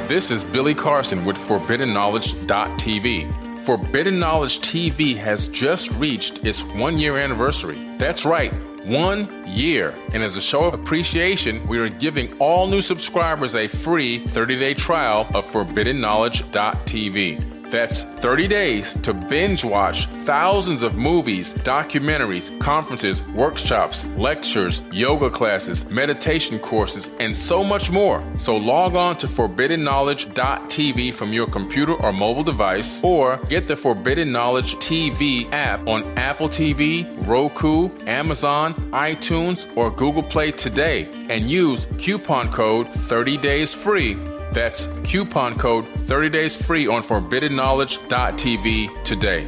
This is Billy Carson with ForbiddenKnowledge.tv. Forbidden Knowledge TV has just reached its 1-year anniversary. That's right, 1 year. And as a show of appreciation, we are giving all new subscribers a free 30-day trial of ForbiddenKnowledge.tv. That's 30 days to binge watch thousands of movies, documentaries, conferences, workshops, lectures, yoga classes, meditation courses, and so much more. So log on to ForbiddenKnowledge.tv from your computer or mobile device, or get the Forbidden Knowledge TV app on Apple TV, Roku, Amazon, iTunes, or Google Play today and use coupon code 30daysfree. That's coupon code 30 days free on ForbiddenKnowledge.tv today.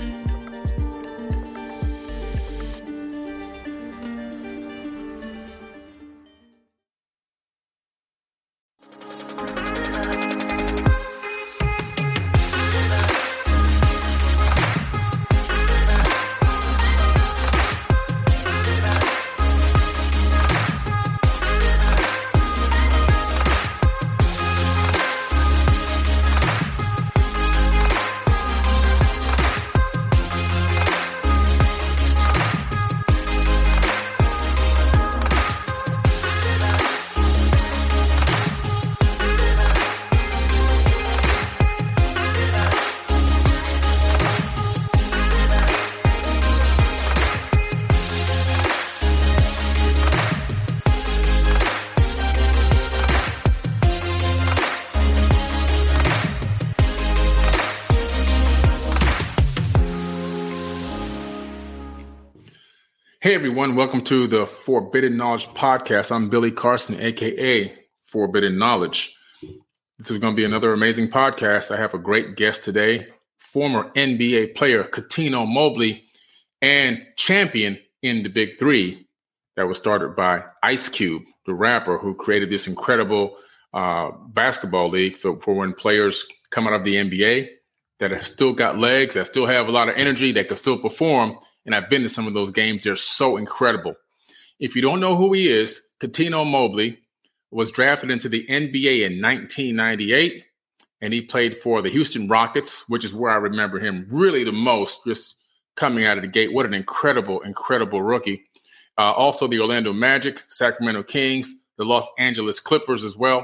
Hey everyone, welcome to the Forbidden Knowledge Podcast. I'm Billy Carson, aka Forbidden Knowledge. This is going to be another amazing podcast. I have a great guest today, former NBA player Cuttino Mobley and champion in the Big Three that was started by Ice Cube, the rapper who created this incredible basketball league for when players come out of the NBA that have still got legs, that still have a lot of energy, that can still perform. And I've been to some of those games. They're so incredible. If you don't know who he is, Cuttino Mobley was drafted into the NBA in 1998, and he played for the Houston Rockets, which is where I remember him really the most, just coming out of the gate. What an incredible, incredible rookie. Also the Orlando Magic, Sacramento Kings, the Los Angeles Clippers as well.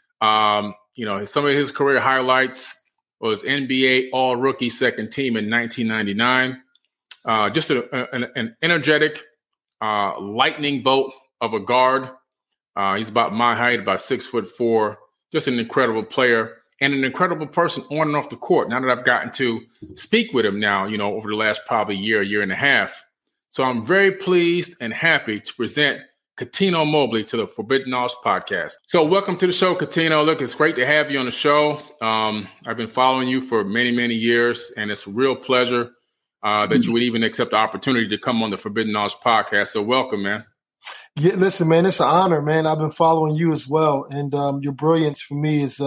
Some of his career highlights was NBA All-Rookie Second Team in 1999. Just an energetic, lightning bolt of a guard. He's about my height, about 6'4", just an incredible player and an incredible person on and off the court. Now that I've gotten to speak with him now, over the last probably year and a half. So I'm very pleased and happy to present Cuttino Mobley to the Forbidden Knowledge Podcast. So welcome to the show, Cuttino. Look, it's great to have you on the show. I've been following you for many, many years, and it's a real pleasure that you would even accept the opportunity to come on the Forbidden Knowledge Podcast. So welcome, man. Yeah, listen, man, it's an honor, man. I've been following you as well. And your brilliance for me is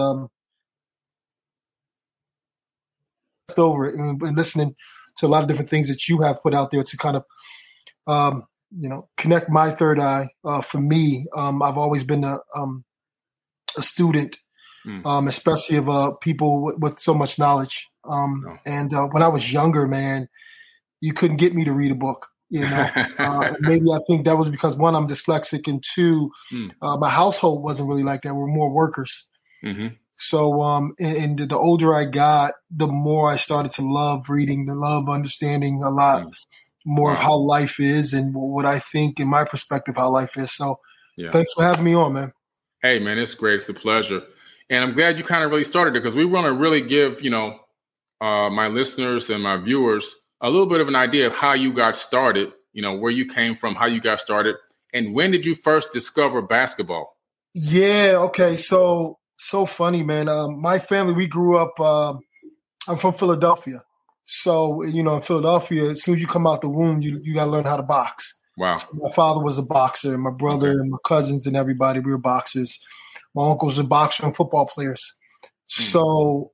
over it. And listening to a lot of different things that you have put out there to kind of, connect my third eye. For me, I've always been a student, especially of people with so much knowledge. And when I was younger, man, you couldn't get me to read a book, maybe I think that was because, one, I'm dyslexic, and two, my household wasn't really like that. We're more workers. Mm-hmm. So, and the older I got, the more I started to love reading, to love understanding a lot more of how life is and what I think, in my perspective, how life is. So thanks for having me on, man. Hey, man, it's great. It's a pleasure. And I'm glad you kind of really started it, because we want to really give, my listeners and my viewers a little bit of an idea of how you got started, where you came from, how you got started, and when did you first discover basketball? Yeah. Okay. So funny, man. My family, we grew up, I'm from Philadelphia. So, in Philadelphia, as soon as you come out the womb, you got to learn how to box. Wow. So my father was a boxer, and my brother and my cousins and everybody, we were boxers. My uncle was a boxer and football players. So,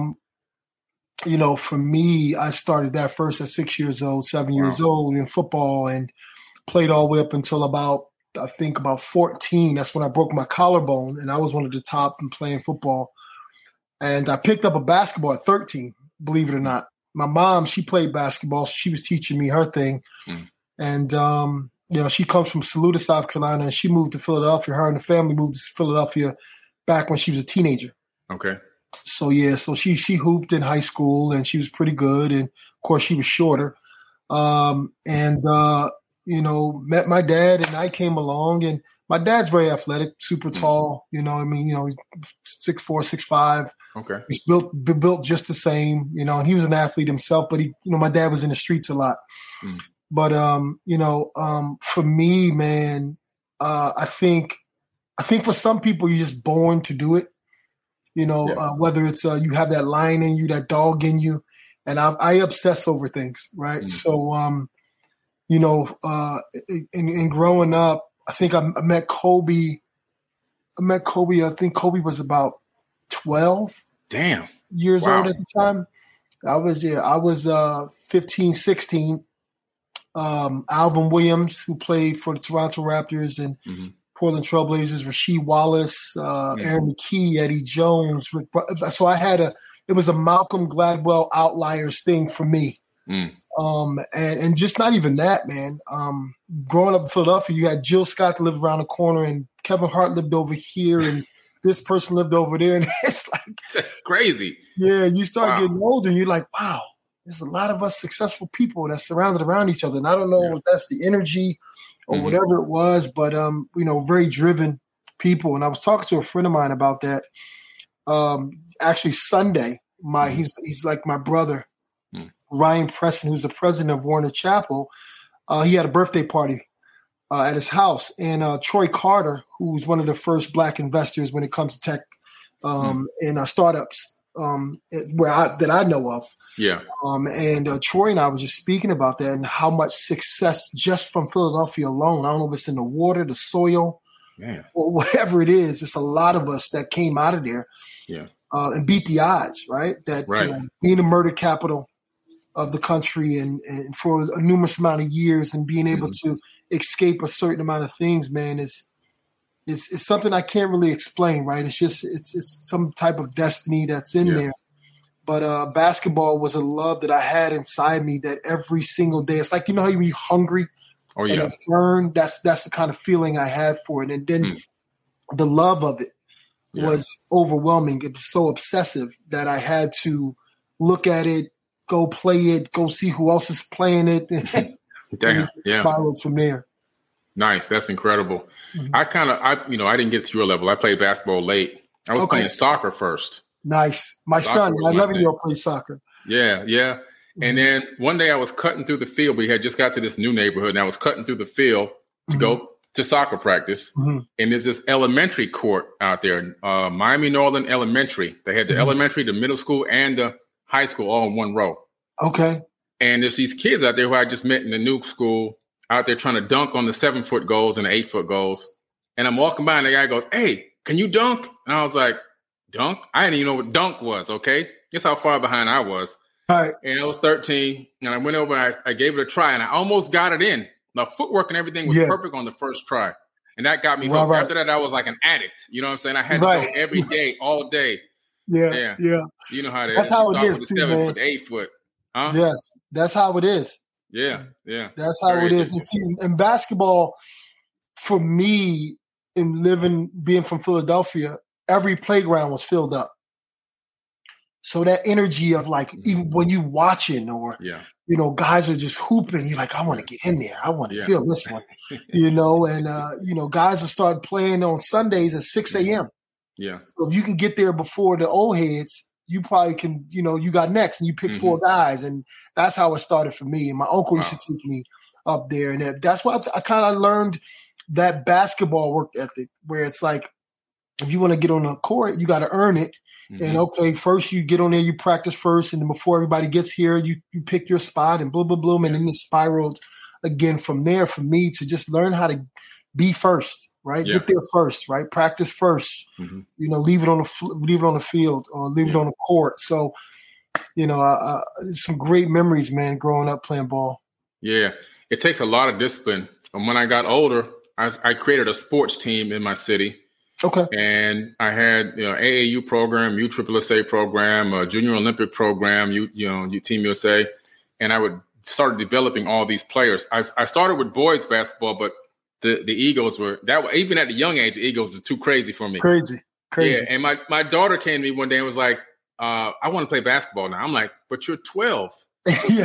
for me, I started that first at 6 years old, 7 years old in football, and played all the way up until about 14. That's when I broke my collarbone, and I was one of the top in playing football. And I picked up a basketball at 13, believe it or not. My mom, she played basketball, so she was teaching me her thing. And, she comes from Saluda, South Carolina, and she moved to Philadelphia. Her and the family moved to Philadelphia back when she was a teenager. Okay. So, she hooped in high school, and she was pretty good. And, of course, she was shorter. Met my dad, and I came along. And my dad's very athletic, super tall. He's 6'4", 6'5". Okay. He's built just the same, and he was an athlete himself, but my dad was in the streets a lot. But, for me, man, I think for some people, you're just born to do it, whether it's you have that lion in you, that dog in you. And I obsess over things, right? So, in growing up, I think I met Kobe. I think Kobe was about 12 years old at the time. I was 15, 16. Alvin Williams, who played for the Toronto Raptors and Portland Trailblazers, Rasheed Wallace, Aaron McKee, Eddie Jones. So it was a Malcolm Gladwell outliers thing for me. And just not even that, man. Growing up in Philadelphia, you had Jill Scott that lived around the corner, and Kevin Hart lived over here, and this person lived over there. And it's like that's crazy. Yeah, you start getting older, and you're like, wow, there's a lot of us successful people that's surrounded around each other. And I don't know if that's the energy or whatever it was, but very driven people. And I was talking to a friend of mine about that. Actually, Sunday, he's like my brother. Ryan Preston, who's the president of Warner Chapel, he had a birthday party at his house. And Troy Carter, who's one of the first Black investors when it comes to tech and startups that I know of. Yeah. And Troy and I was just speaking about that and how much success just from Philadelphia alone. I don't know if it's in the water, the soil, or whatever it is. It's a lot of us that came out of there and beat the odds, right? Being the murder capital of the country and for a numerous amount of years and being able to escape a certain amount of things, man, it's something I can't really explain, right? It's just it's some type of destiny that's in there. But basketball was a love that I had inside me that every single day. It's like, how you're hungry and it's burned. That's the kind of feeling I had for it. And then the love of it was overwhelming. It was so obsessive that I had to look at it, go play it, go see who else is playing it. Damn, spiraled from there. Nice. That's incredible. I didn't get to your level. I played basketball late. I was playing soccer first. Nice. My son, I love you play soccer. Yeah. And then one day I was cutting through the field. We had just got to this new neighborhood, and I was cutting through the field to go to soccer practice. And there's this elementary court out there, Miami Northern Elementary. They had the elementary, the middle school, and the high school all in one row. Okay. And there's these kids out there who I just met in the new school out there trying to dunk on the 7-foot goals and the 8-foot goals. And I'm walking by and the guy goes, "Hey, can you dunk?" And I was like, "Dunk?" I didn't even know what dunk was. Okay. Guess how far behind I was. All right. And I was 13 and I went over and I gave it a try and I almost got it in. The footwork and everything was perfect on the first try. And that got me hooked. Right. After that, I was like an addict. You know what I'm saying? I had to go every day, all day. Yeah. You know how that's how it is, too, 7-foot, 8-foot. Huh? Yes, that's how it is. Yeah. That's how it is. And see, in basketball, for me, being from Philadelphia, every playground was filled up. So that energy of like, even when you watching or, guys are just hooping, you're like, I want to get in there. I want to feel this one, and, guys will start playing on Sundays at 6 a.m. Yeah. So if you can get there before the old heads, you probably can, you got next and you pick 4 guys. And that's how it started for me. And my uncle used to take me up there. And that's why I kind of learned that basketball work ethic where it's like, if you want to get on the court, you got to earn it. And first you get on there, you practice first. And then before everybody gets here, you pick your spot and blah, blah, blah. And then it spiraled again from there for me to just learn how to be first. Right, get there first. Right, practice first. Leave it on the field or leave it on the court. So, some great memories, man. Growing up playing ball. Yeah, it takes a lot of discipline. And when I got older, I created a sports team in my city, Okay. And I had AAU program, USSSA program, Junior Olympic program, Team USA, and I would start developing all these players. I started with boys basketball, but the Eagles were even at the young age, the Eagles are too crazy for me. Crazy. Yeah, and my daughter came to me one day and was like, I want to play basketball now. I'm like, but you're 12. You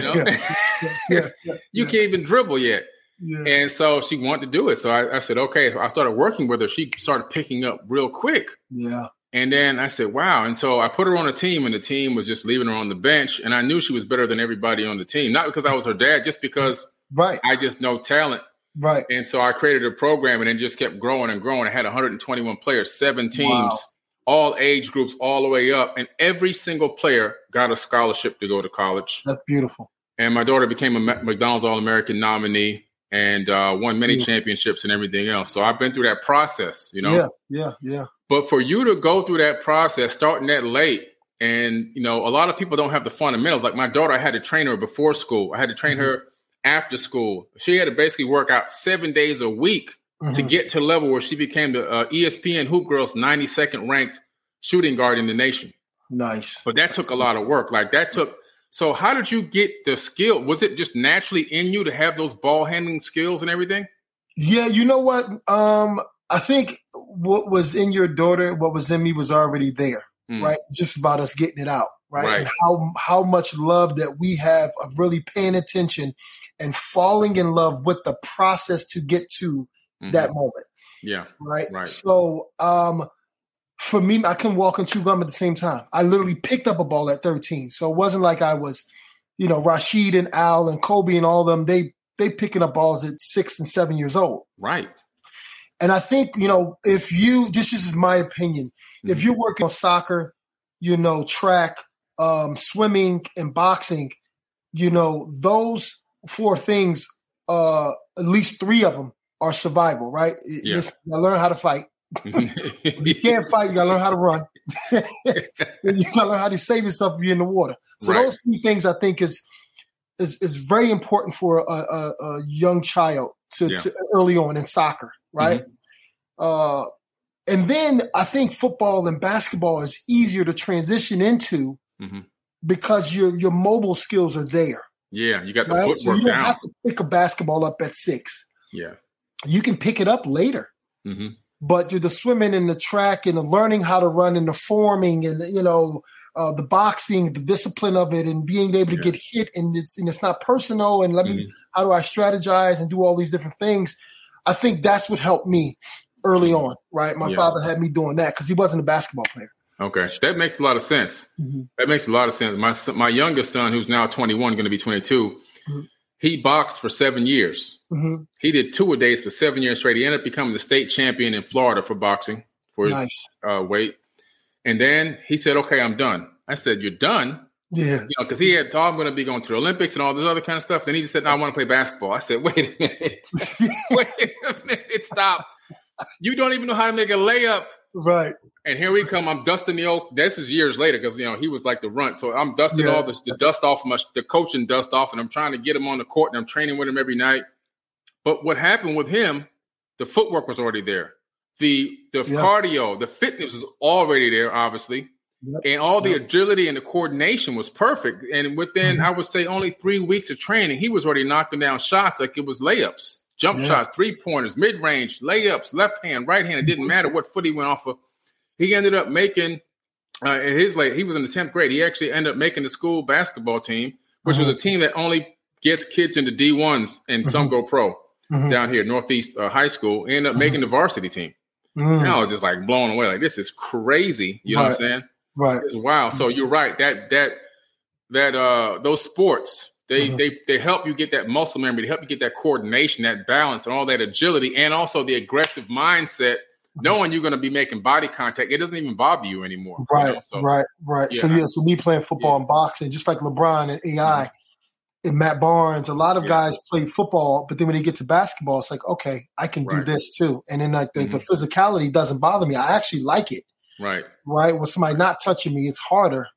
can't even dribble yet. Yeah. And so she wanted to do it. So I said, okay. So I started working with her. She started picking up real quick. Yeah. And then I said, wow. And so I put her on a team, and the team was just leaving her on the bench. And I knew she was better than everybody on the team, not because I was her dad, just because I just know talent. Right. And so I created a program, and then just kept growing and growing. I had 121 players, 7 teams, all age groups, all the way up. And every single player got a scholarship to go to college. That's beautiful. And my daughter became a McDonald's All-American nominee and won many championships and everything else. So I've been through that process, Yeah. But for you to go through that process, starting that late, and, a lot of people don't have the fundamentals. Like my daughter, I had to train her before school. I had to train her after school. She had to basically work out 7 days a week to get to the level where she became the ESPN Hoop Girls 92nd ranked shooting guard in the nation. Nice. But that took a lot of work. So how did you get the skill? Was it just naturally in you to have those ball handling skills and everything? Yeah, you know what? I think what was in your daughter, what was in me was already there, right? Just about us getting it out, right? And how much love that we have of really paying attention and falling in love with the process to get to that moment. Yeah. Right. So for me, I can walk and chew gum at the same time. I literally picked up a ball at 13. So it wasn't like I was, Rashid and Al and Kobe and all of them, they picking up balls at 6 and 7 years old. Right. And I think, if you, this is my opinion, if you're working on soccer, track, swimming and boxing, those 4 things, at least 3 of them are survival, right? Yeah. You learn how to fight. If you can't fight, you gotta learn how to run. You gotta learn how to save yourself if you're in the water. So those 3 things I think is very important for a young child to early on in soccer, right? And then I think football and basketball is easier to transition into because your mobile skills are there. Yeah, you got the footwork so you don't down. have to pick a basketball up at 6. Yeah, you can pick it up later. But the swimming and the track and the learning how to run and the forming and the boxing, the discipline of it, and being able to get hit and it's not personal. And how do I strategize and do all these different things? I think that's what helped me early on. Right, my father had me doing that because he wasn't a basketball player. Okay, that makes a lot of sense. That makes a lot of sense. My youngest son, who's now 21, going to be 22. He boxed for 7 years. He did 2-a-days for 7 years straight. He ended up becoming the state champion in Florida for boxing for his weight. And then he said, okay, I'm done. I said, you're done? Yeah. Because he had thought I'm going to be going to the Olympics and all this other kind of stuff. Then he just said, no, I want to play basketball. I said, wait a minute. Wait a minute. Stop. You don't even know how to make a layup. Right. And here we come. I'm dusting the old. This is years later because he was like the runt. So I'm dusting all the dust off, the coaching dust off, and I'm trying to get him on the court, and I'm training with him every night. But what happened with him? The footwork was already there. The cardio, the fitness was already there, obviously, and all the agility and the coordination was perfect. And within, I would say, only 3 weeks of training, he was already knocking down shots like it was layups, jump shots, 3-pointers, mid range, layups, left hand, right hand. It didn't matter what foot he went off of. He ended up making he was in the 10th grade. He actually ended up making the school basketball team, which was a team that only gets kids into D1s and some go pro down here, Northeast High School. He ended up making the varsity team. And I was just like blown away. Like, this is crazy. You know what I'm saying? Right. It's wild. So you're right. That those sports, they help you get that muscle memory. They help you get that coordination, that balance, and all that agility, and also the aggressive mindset. Knowing you're going to be making body contact, it doesn't even bother you anymore. Right, right. Yeah. So me playing football and boxing, just like LeBron and AI and Matt Barnes, a lot of guys play football, but then when they get to basketball, it's like, okay, I can do this too. And then like the physicality doesn't bother me. I actually like it. Right. With somebody not touching me, it's harder.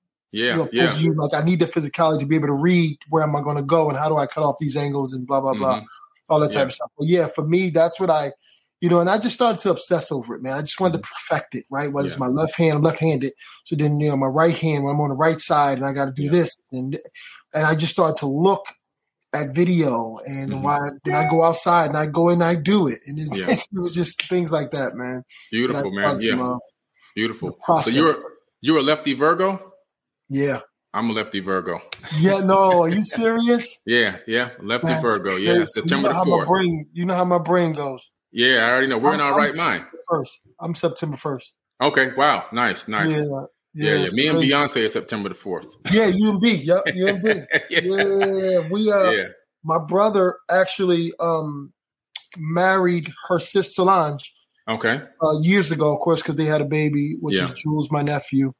Like I need the physicality to be able to read where am I going to go and how do I cut off these angles and blah, blah, blah, all that type of stuff. But for me, that's what I and I just started to obsess over it, man. I just wanted to perfect it, right? Whether it's my left hand, I'm left-handed. So then, my right hand, when I'm on the right side and I got to do this. And I just started to look at video, and then I go outside and I go in and I do it. And it was just things like that, man. Beautiful, man. Yeah. Beautiful. Process. So you're a lefty Virgo? Yeah. I'm a lefty Virgo. Yeah, no, are you serious? Yeah. Lefty Virgo. Crazy. Yeah, September the 4th. You know how my brain goes. Yeah, I already know. We're in our right mind. I'm September 1st. Okay, wow. Nice. Yeah. Me and Beyonce are September the 4th. Yeah, you and B. Yep, you and B. Yeah. My brother actually married her sister Solange. Okay. Years ago, of course, because they had a baby, which is Jules, my nephew.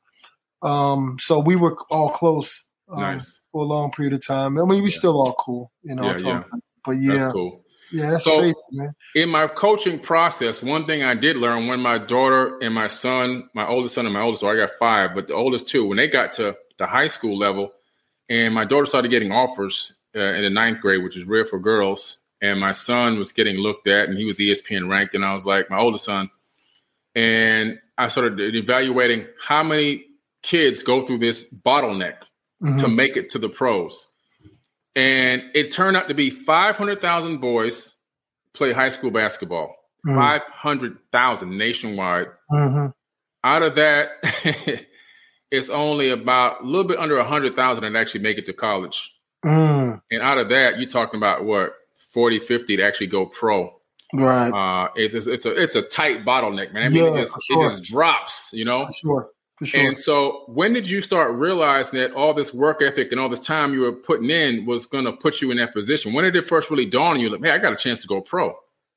So we were all close for a long period of time. I mean, we still all cool, But that's cool. Yeah, that's crazy, man. In my coaching process, one thing I did learn when my daughter and my son, my oldest son and my oldest daughter, I got 5, but the oldest 2, when they got to the high school level, and my daughter started getting offers in the 9th grade, which is rare for girls, and my son was getting looked at, and he was ESPN ranked, and I was like, my oldest son, and I started evaluating how many kids go through this bottleneck to make it to the pros. And it turned out to be 500,000 boys play high school basketball, 500,000 nationwide. Out of that, it's only about a little bit under 100,000 that actually make it to college. And out of that, you're talking about 40, 50 to actually go pro. Right. It's a tight bottleneck, man. I mean, it just drops, For sure. And so when did you start realizing that all this work ethic and all this time you were putting in was going to put you in that position? When did it first really dawn on you? Like, hey, I got a chance to go pro.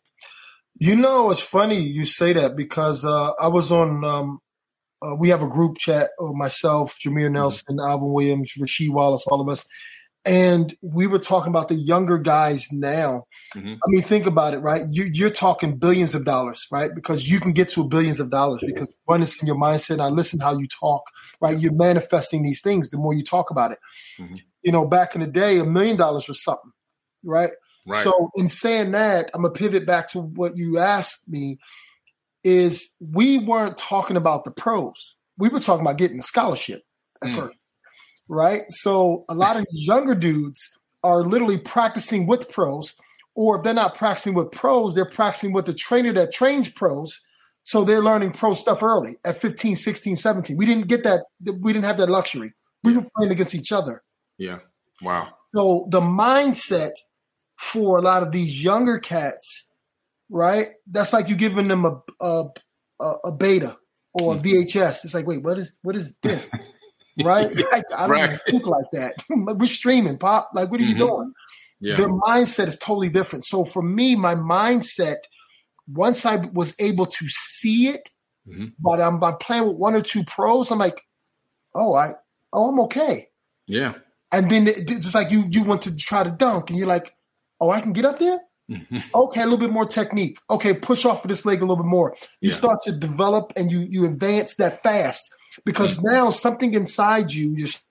It's funny you say that because I was on we have a group chat, myself, Jameer Nelson, Alvin Williams, Rasheed Wallace, all of us. And we were talking about the younger guys now. I mean, think about it, right? You're talking billions of dollars, right? Because you can get to billions of dollars because one is in your mindset. I listen to how you talk, right? You're manifesting these things the more you talk about it. Back in the day, $1 million was something, right? So in saying that, I'm going to pivot back to what you asked me is we weren't talking about the pros. We were talking about getting the scholarship at first. Right. So a lot of younger dudes are literally practicing with pros, or if they're not practicing with pros, they're practicing with the trainer that trains pros. So they're learning pro stuff early at 15, 16, 17. We didn't get that. We didn't have that luxury. We were playing against each other. Yeah. Wow. So the mindset for a lot of these younger cats, right? That's like you giving them a beta or a VHS. It's like, wait, what is this? Right? Like, I don't even think like that. We're streaming, Pop. Like, what are you doing? Yeah. Their mindset is totally different. So for me, my mindset, once I was able to see it, but I'm playing with 1 or 2 pros, I'm like, I'm okay. Yeah. And then it's just like you want to try to dunk, and you're like, I can get up there? Okay, a little bit more technique. Okay, push off of this leg a little bit more. You start to develop and you advance that fast. Because now something inside you just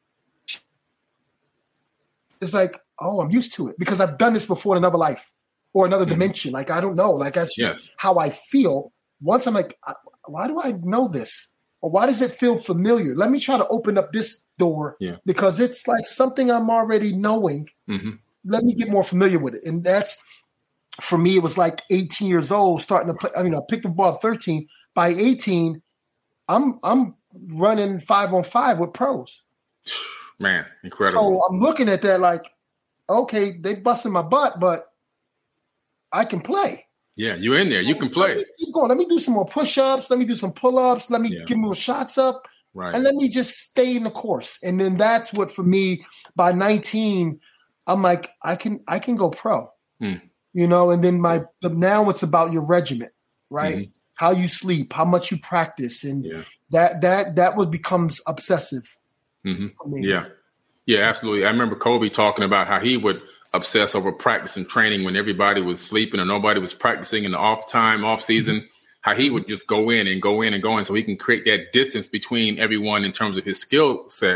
is like, I'm used to it because I've done this before in another life or another dimension. Like, I don't know. Like, that's just how I feel. Once I'm like, why do I know this? Or why does it feel familiar? Let me try to open up this door because it's like something I'm already knowing. Let me get more familiar with it. And that's, for me, it was like 18 years old starting to play. I mean, I picked the ball at 13. By 18, I'm running 5-on-5 with pros. Man, incredible. So I'm looking at that like, okay, they busting my butt, but I can play. Yeah, you're in there. You can play. Let me keep going. Let me do some more push-ups. Let me do some pull-ups. Let me get more shots up. Right. And let me just stay in the course. And then that's what, for me, by 19, I'm like, I can go pro. And then now it's about your regimen, right? How you sleep, how much you practice, and that what becomes obsessive. For me. Yeah, absolutely. I remember Kobe talking about how he would obsess over practice and training when everybody was sleeping or nobody was practicing in the off season. How he would just go in, so he can create that distance between everyone in terms of his skill set.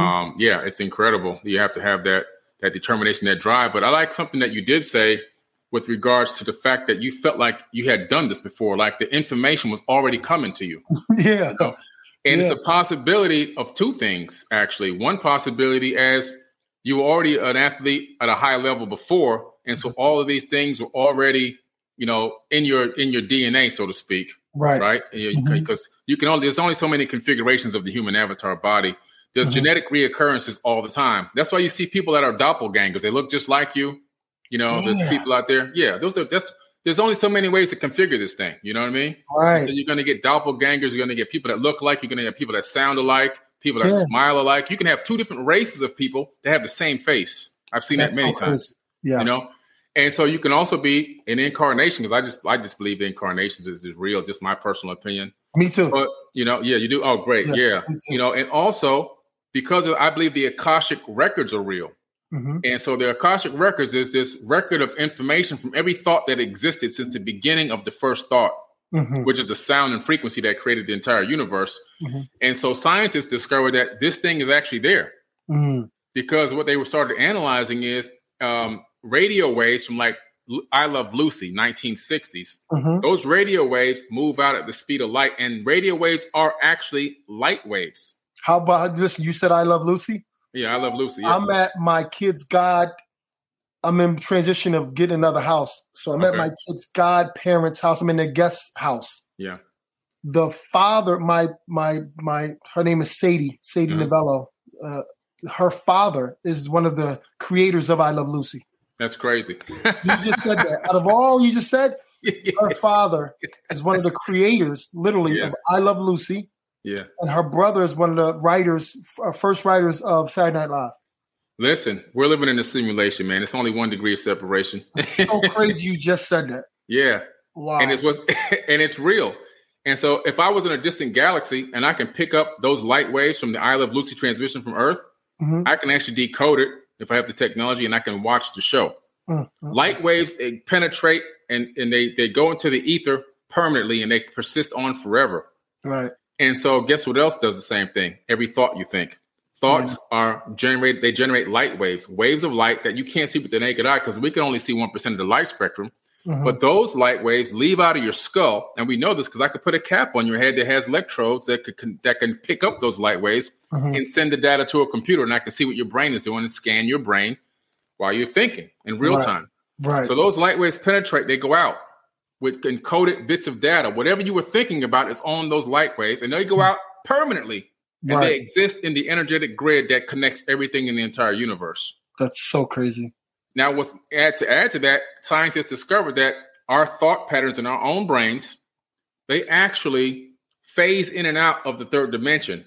It's incredible. You have to have that determination, that drive. But I like something that you did say with regards to the fact that you felt like you had done this before, like the information was already coming to you. Yeah. You know? And it's a possibility of two things, actually. One possibility as you were already an athlete at a high level before. And so all of these things were already, in your DNA, so to speak. Right. Because there's only so many configurations of the human avatar body. There's genetic reoccurrences all the time. That's why you see people that are doppelgangers. They look just like you. There's people out there. Yeah, there's only so many ways to configure this thing. You know what I mean? Right. So you're going to get doppelgangers. You're going to get people that look alike. You're going to get people that sound alike, people that smile alike. You can have two different races of people that have the same face. I've seen that many times. Yeah. And so you can also be an incarnation, because I just believe incarnations is real. Just my personal opinion. Me too. But you do. Oh, great. Yeah. And also because I believe the Akashic records are real. Mm-hmm. And so the Akashic records is this record of information from every thought that existed since the beginning of the first thought, which is the sound and frequency that created the entire universe. Mm-hmm. And so scientists discovered that this thing is actually there because what they started analyzing is radio waves from like I Love Lucy, 1960s. Those radio waves move out at the speed of light, and radio waves are actually light waves. How about, listen, you said I Love Lucy? Yeah, I Love Lucy. Yeah. I'm at my kid's I'm in transition of getting another house. So I'm at my kid's godparents' house. I'm in their guest house. Yeah. The father, her name is Sadie Novello. Her father is one of the creators of I Love Lucy. That's crazy. You just said that. Out of all you just said, her father is one of the creators, literally, of I Love Lucy. Yeah. And her brother is one of the first writers of Saturday Night Live. Listen, we're living in a simulation, man. It's only 1 degree of separation. It's so crazy you just said that. Yeah. Wow. And it's real. And so if I was in a distant galaxy and I can pick up those light waves from the I Love Lucy transmission from Earth, I can actually decode it if I have the technology, and I can watch the show. Light waves, they penetrate and they go into the ether permanently, and they persist on forever. Right. And so guess what else does the same thing? Every thought you think. Thoughts they generate light waves of light that you can't see with the naked eye, because we can only see 1% of the light spectrum. But those light waves leave out of your skull. And we know this because I could put a cap on your head that has electrodes that can pick up those light waves and send the data to a computer. And I can see what your brain is doing and scan your brain while you're thinking in real time. Right. So those light waves penetrate, they go out with encoded bits of data. Whatever you were thinking about is on those light waves, and they go out permanently. And they exist in the energetic grid that connects everything in the entire universe. That's so crazy. Now, add to that, scientists discovered that our thought patterns in our own brains, they actually phase in and out of the third dimension.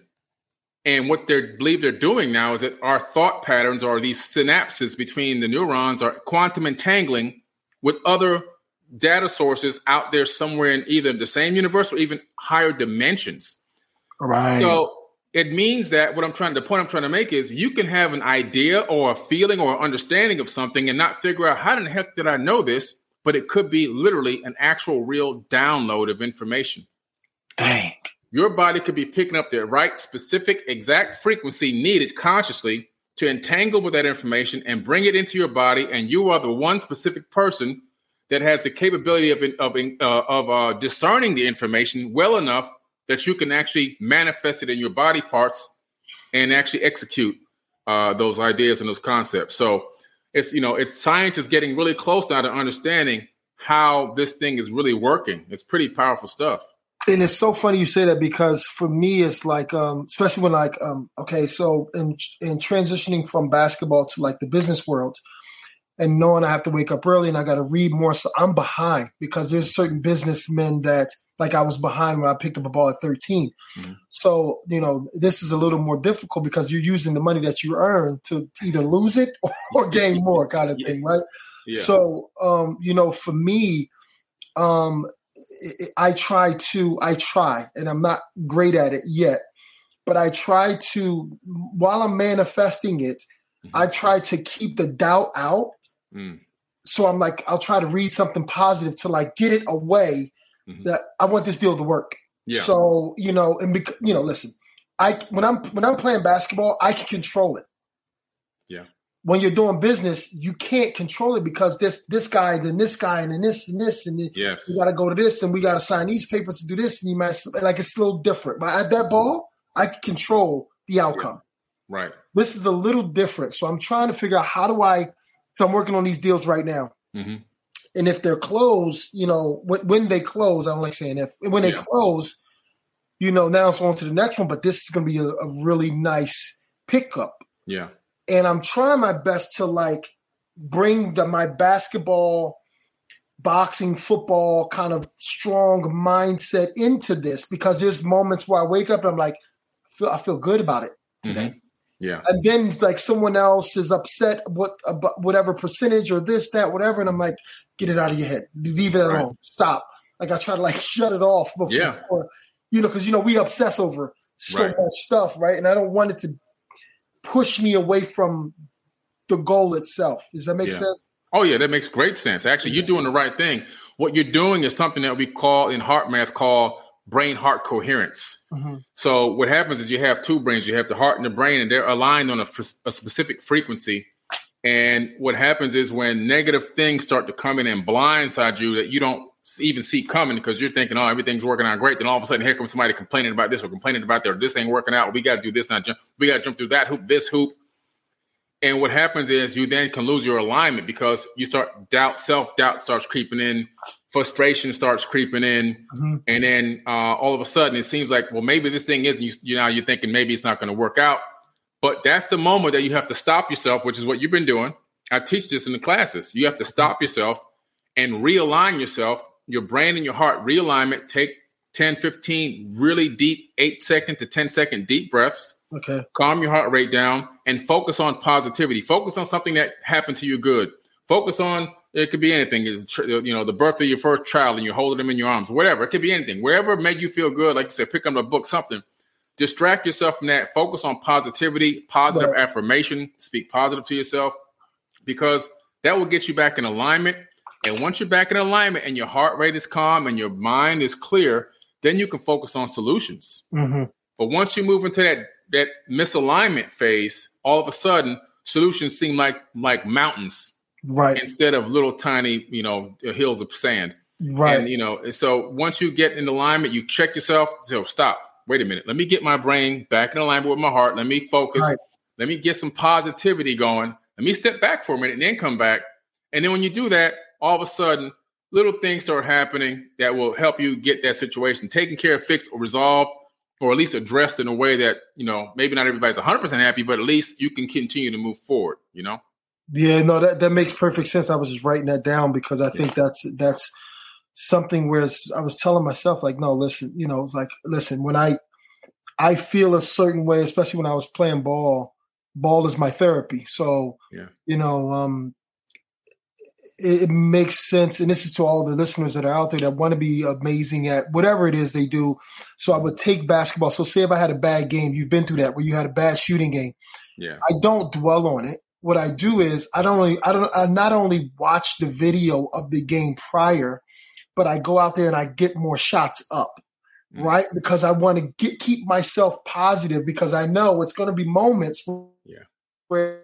And what they believe they're doing now is that our thought patterns, or these synapses between the neurons, are quantum entangling with other data sources out there somewhere in either the same universe or even higher dimensions. Right. So it means that the point I'm trying to make is you can have an idea or a feeling or understanding of something and not figure out how in the heck did I know this, but it could be literally an actual real download of information. Dang. Your body could be picking up the right specific exact frequency needed consciously to entangle with that information and bring it into your body. And you are the one specific person that has the capability of discerning the information well enough that you can actually manifest it in your body parts and actually execute those ideas and those concepts. So it's science is getting really close now to understanding how this thing is really working. It's pretty powerful stuff. And it's so funny you say that, because for me, it's like, especially when so in transitioning from basketball to like the business world, and knowing I have to wake up early and I got to read more, so I'm behind, because there's certain businessmen that, like, I was behind when I picked up a ball at 13. So, this is a little more difficult because you're using the money that you earn to either lose it or gain more kind of thing, right? Yeah. So, for me, I try, and I'm not great at it yet, but I try to, while I'm manifesting it, I try to keep the doubt out. So I'm like, I'll try to read something positive to like get it away. That I want this deal to work. Yeah. So, listen, when I'm playing basketball, I can control it. Yeah. when you're doing business, you can't control it because this guy, then this guy, and then this, and then yes. you got to go to this, and we got to sign these papers to do this, and you might like it's a little different. But at that ball, I can control the outcome. Yeah. Right. This is a little different, so I'm trying to figure out how do I. So I'm working on these deals right now, and if they're closed, when they close, I don't like saying if when they close, now it's on to the next one. But this is going to be a really nice pickup. Yeah. And I'm trying my best to like bring my basketball, boxing, football kind of strong mindset into this because there's moments where I wake up and I'm like, I feel good about it today. Mm-hmm. Yeah. And then like someone else is upset about whatever percentage or this, that, whatever. And I'm like, get it out of your head. Leave it alone. Stop. Like I try to like shut it off before, because, we obsess over so much stuff. Right. And I don't want it to push me away from the goal itself. Does that make sense? Oh, yeah, that makes great sense. Actually, you're doing the right thing. What you're doing is something that we call in heart math brain-heart coherence. Mm-hmm. So what happens is you have two brains. You have the heart and the brain, and they're aligned on a specific frequency. And what happens is when negative things start to come in and blindside you that you don't even see coming because you're thinking, oh, everything's working out great. Then all of a sudden, here comes somebody complaining about this or complaining about that, or this ain't working out. We got to do this now. We got to jump through that hoop, this hoop. And what happens is you then can lose your alignment because you start self-doubt starts creeping in, frustration starts creeping in. Mm-hmm. And then all of a sudden it seems like, well, maybe this thing isn't, you're thinking maybe it's not going to work out. But that's the moment that you have to stop yourself, which is what you've been doing. I teach this in the classes. You have to stop yourself and realign yourself, your brain and your heart, realignment, take 10, 15 really deep 8-second to 10-second deep breaths. Okay. Calm your heart rate down and focus on positivity. Focus on something that happened to you good. Focus on, it could be anything, the birth of your first child and you're holding them in your arms, whatever. It could be anything. Wherever made you feel good, like you said, pick up a book, something. Distract yourself from that. Focus on positivity, positive affirmation. Speak positive to yourself because that will get you back in alignment. And once you're back in alignment and your heart rate is calm and your mind is clear, then you can focus on solutions. Mm-hmm. But once you move into that misalignment phase, all of a sudden solutions seem like mountains, right? Instead of little tiny, hills of sand, right? And so once you get in alignment, you check yourself. So stop. Wait a minute. Let me get my brain back in alignment with my heart. Let me focus. Right. Let me get some positivity going. Let me step back for a minute and then come back. And then when you do that, all of a sudden, little things start happening that will help you get that situation taken care of, fixed, or resolved, or at least addressed in a way that, maybe not everybody's 100% happy, but at least you can continue to move forward, Yeah, no, that makes perfect sense. I was just writing that down because I think that's something where I was telling myself, like, no, listen, listen, when I feel a certain way, especially when I was playing ball is my therapy. So, it makes sense. And this is to all the listeners that are out there that want to be amazing at whatever it is they do. So I would take basketball. So say if I had a bad game, you've been through that where you had a bad shooting game. Yeah. I don't dwell on it. What I do is I not only watch the video of the game prior, but I go out there and I get more shots up, right? Because I want to keep myself positive because I know it's going to be moments where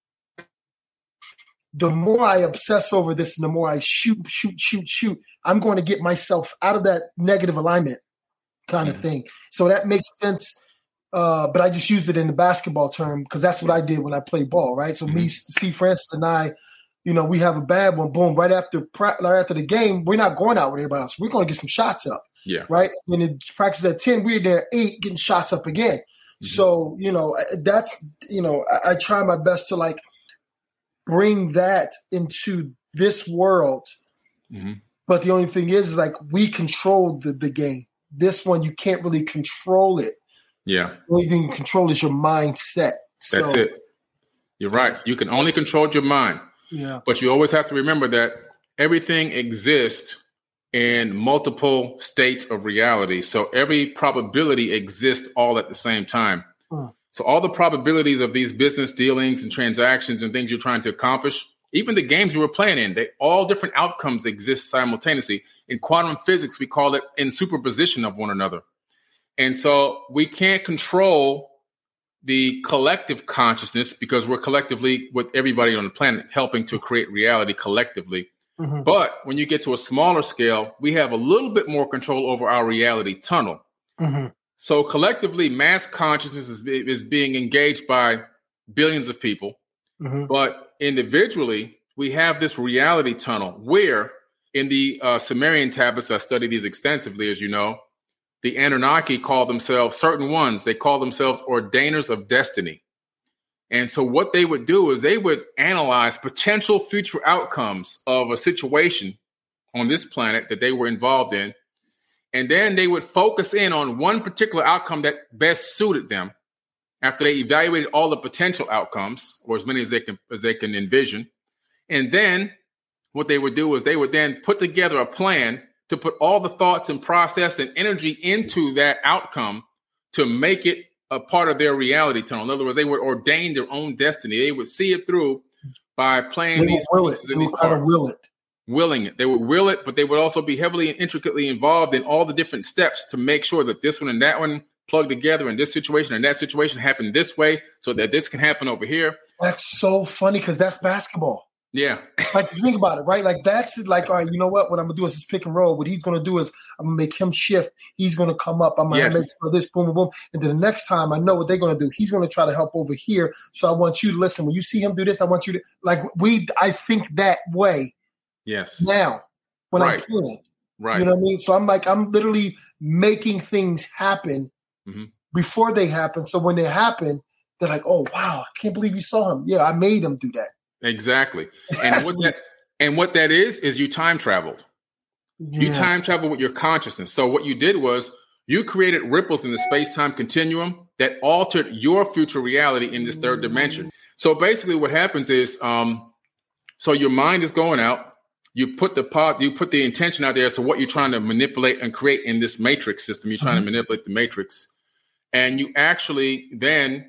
the more I obsess over this and the more I shoot, I'm going to get myself out of that negative alignment kind of thing. So that makes sense. But I just used it in the basketball term because that's what I did when I played ball, right? So me, Steve Francis, and I, we have a bad one. Boom! Right after the game, we're not going out with everybody else. We're going to get some shots up, right? When in practice at 10, we're there at 8, getting shots up again. Mm-hmm. So that's I try my best to like bring that into this world. Mm-hmm. But the only thing is like we control the game. This one you can't really control it. Yeah. The only thing you control is your mindset. That's it. You're right. You can only control your mind. Yeah. But you always have to remember that everything exists in multiple states of reality. So every probability exists all at the same time. So all the probabilities of these business dealings and transactions and things you're trying to accomplish, even the games you were playing in, all different outcomes exist simultaneously. In quantum physics, we call it in superposition of one another. And so we can't control the collective consciousness, because we're collectively with everybody on the planet helping to create reality collectively. Mm-hmm. But when you get to a smaller scale, we have a little bit more control over our reality tunnel. Mm-hmm. So collectively, mass consciousness is being engaged by billions of people. Mm-hmm. But individually, we have this reality tunnel where in the Sumerian tablets, I study these extensively, as you know, the Anunnaki call themselves, certain ones, they call themselves ordainers of destiny. And so what they would do is they would analyze potential future outcomes of a situation on this planet that they were involved in. And then they would focus in on one particular outcome that best suited them after they evaluated all the potential outcomes, or as many as they can envision. And then what they would do is they would then put together a plan to put all the thoughts and process and energy into that outcome to make it a part of their reality tunnel. In other words, they would ordain their own destiny. They would see it through by playing these pieces and these cards. Willing it. They would will it, but they would also be heavily and intricately involved in all the different steps to make sure that this one and that one plug together in this situation and that situation happen this way so that this can happen over here. That's so funny because that's basketball. Yeah. Like, think about it, right? Like, that's like, all right, you know what? What I'm going to do is this pick and roll. What he's going to do is I'm going to make him shift. He's going to come up. I'm going to make this, boom, boom, boom. And then the next time I know what they're going to do. He's going to try to help over here. So I want you to listen. When you see him do this, I want you to, like, I think that way. Yes. Now, when I'm playing. Right. You know what I mean? So I'm literally making things happen before they happen. So when they happen, they're like, oh, wow, I can't believe you saw him. Yeah, I made him do that. Exactly. And what that is you time traveled. Yeah. You time traveled with your consciousness. So what you did was you created ripples in the space-time continuum that altered your future reality in this third dimension. So basically what happens is, so your mind is going out. You put the intention out there as to what you're trying to manipulate and create in this matrix system. You're trying to manipulate the matrix. And you actually then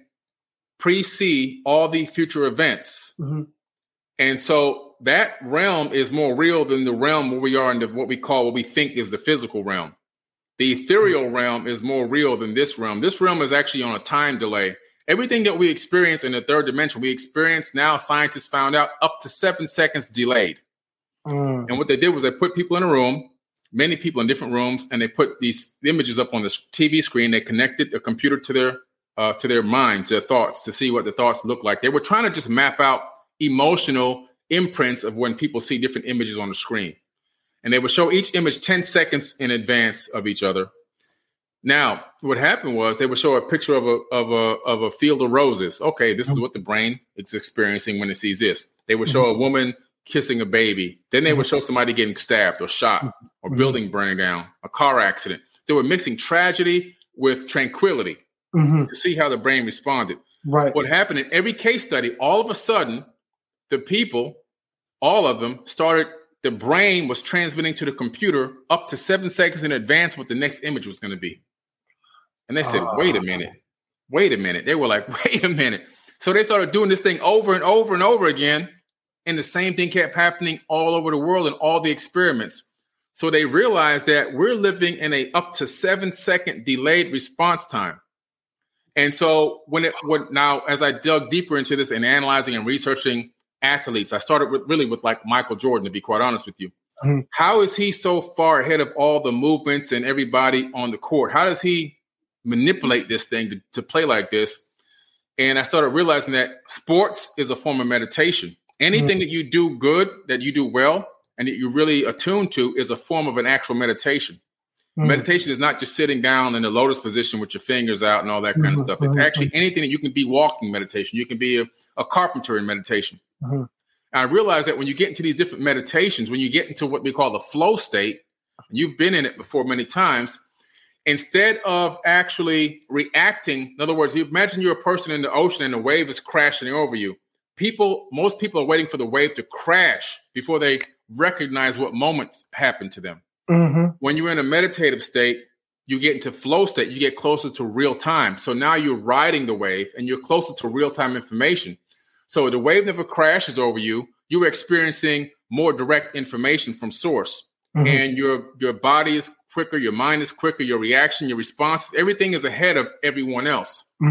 pre-see all the future events. Mm-hmm. And so that realm is more real than the realm where we are in what we think is the physical realm. The ethereal realm is more real than this realm. This realm is actually on a time delay. Everything that we experience in the third dimension, we experience now, scientists found out, up to 7 seconds delayed. And what they did was they put people in a room, many people in different rooms, and they put these images up on the TV screen. They connected a computer to their minds, their thoughts, to see what the thoughts look like. They were trying to just map out emotional imprints of when people see different images on the screen. And they would show each image 10 seconds in advance of each other. Now, what happened was they would show a picture of a field of roses. Okay, this is what the brain is experiencing when it sees this. They would show a woman kissing a baby. Then they would show somebody getting stabbed or shot or building burning down, a car accident. They were mixing tragedy with tranquility to see how the brain responded. Right. What happened in every case study, all of a sudden, the people, all of them, the brain was transmitting to the computer up to 7 seconds in advance what the next image was going to be. And they said, wait a minute. They were like, wait a minute. So they started doing this thing over and over and over again. And the same thing kept happening all over the world in all the experiments. So they realized that we're living in a up to 7 second delayed response time. And so now, as I dug deeper into this and analyzing and researching athletes, I started with like Michael Jordan, to be quite honest with you. How is he so far ahead of all the movements and everybody on the court? How does he manipulate this thing to play like this? And I started realizing that sports is a form of meditation. Anything that you do good, that you do well, and that you're really attuned to is a form of an actual meditation. Meditation is not just sitting down in the lotus position with your fingers out and all that kind of stuff. It's actually anything that you can be walking meditation. You can be a carpenter in meditation. I realized that when you get into these different meditations, when you get into what we call the flow state, you've been in it before many times, instead of actually reacting, in other words, you imagine you're a person in the ocean and the wave is crashing over you. Most people are waiting for the wave to crash before they recognize what moments happened to them. When you're in a meditative state, you get into flow state, you get closer to real time. So now you're riding the wave and you're closer to real time information. So the wave never crashes over you. You're experiencing more direct information from source. And your body is quicker, your mind is quicker, your reaction, your responses, everything is ahead of everyone else.